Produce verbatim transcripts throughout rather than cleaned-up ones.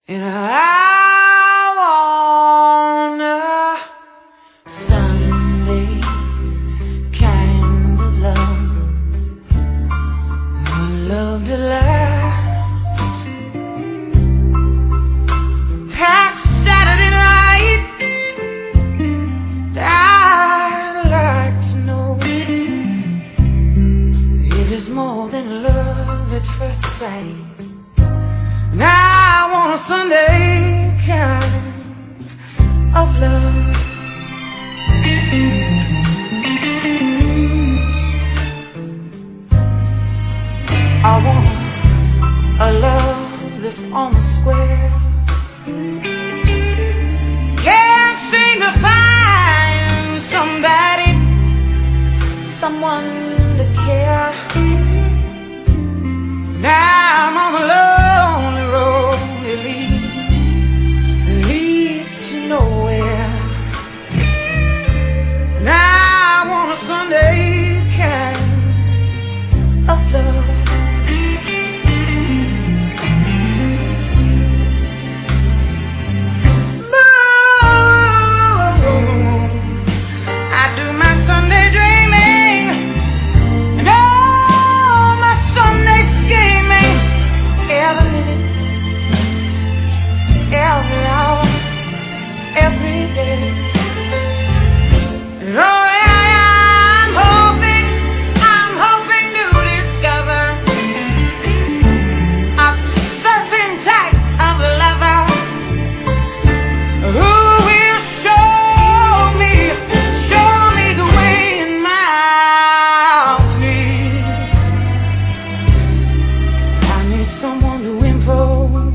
And I want a Sunday kind of love, a love to last past Saturday night. I'd like to know if it's more than love at first sight. And I want a Sunday kind of love. I want a love that's on the square. Can't seem to find somebody, someone to care. Now I'm on the lonely road that leads, leads to nowhere. Now I want a Sunday kind of love. Someone to invoke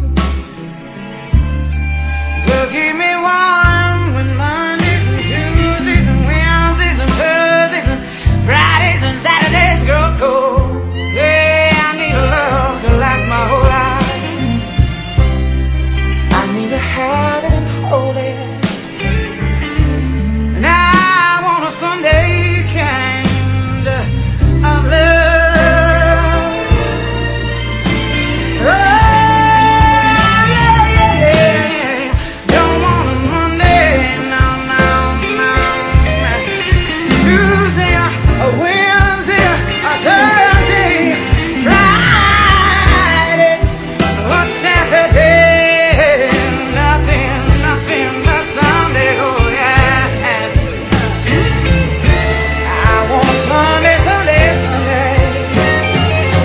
to keep me warm when Mondays and Tuesdays and Wednesdays and Thursdays and Fridays and Saturdays grow cold. Hey, I need a love to last my whole life. I need to have it and hold it. And I want a Sunday kind of love.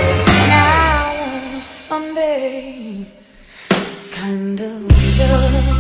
Kind of love.